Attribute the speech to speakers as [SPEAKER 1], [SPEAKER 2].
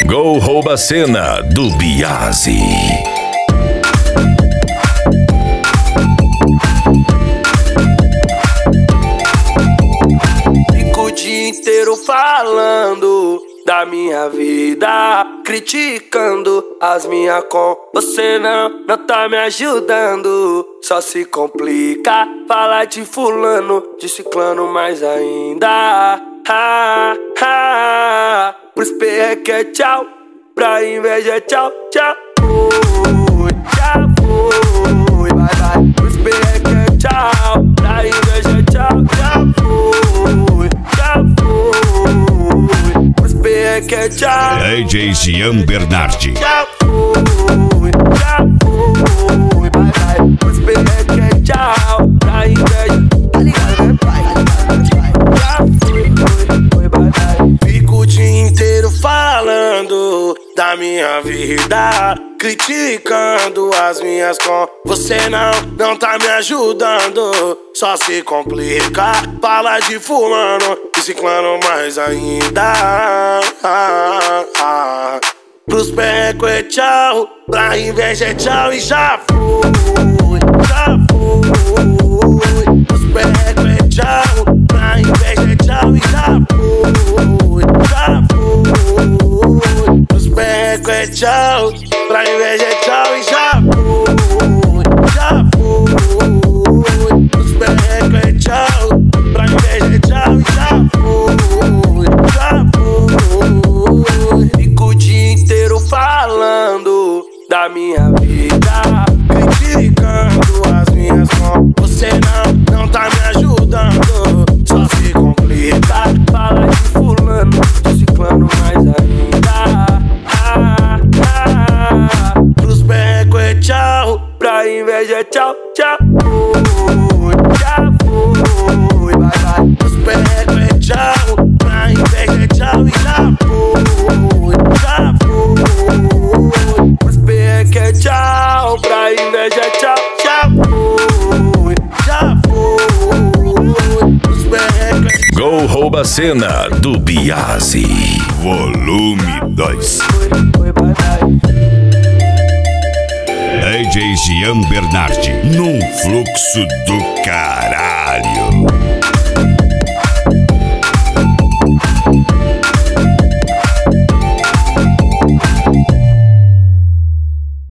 [SPEAKER 1] Gol rouba a cena do Biase.
[SPEAKER 2] Fico o dia inteiro falando da minha vida, criticando as minhas com você não tá me ajudando. Só se complica falar de fulano, de ciclano mais ainda. Pros perreque é tchau, pra inveja é tchau, tchau. Já foi, vai, vai. Pros perreque é tchau, pra inveja é tchau, já foi, já foi. Pros perreque é tchau.
[SPEAKER 1] DJ Jean Bernardi.
[SPEAKER 2] Já foi, vai, vai. Pros perreque é tchau, pra inveja, tá ligado, né, pai? Já foi, vai, vai. Fico o dia inteiro falando da minha vida, criticando as minhas com você não tá me ajudando. Só se complica, fala de fulano e ciclano mais ainda. Pros perreco é tchau, pra inveja é tchau e já foi, já foi. Pros perreco é tchau, pra inveja é tchau e já foi, já foi. Pros perreco é tchau, pra inveja é tchau e já foi, já foi. Pros perreco é tchau, pra inveja é tchau e já foi, já foi. Fico o dia inteiro falando da minha vida, criticando as minhas com você não tá me ajudando. Só se complica, fala de fulano, de ciclano mais ainda. Pros perreco é tchau, pra inveja é tchau, tchau. Já foi, vai, vai. Pros perreco é tchau, pra inveja é tchau e já foi, já foi. Pros perreco é tchau, pra inveja é tchau, já foi, já foi. Pros perreco é
[SPEAKER 1] Gol rouba a cena do Biase. Volume 2.
[SPEAKER 2] foi, vai, vai.
[SPEAKER 1] DJ Jean Bernardi. Num fluxo do caralho.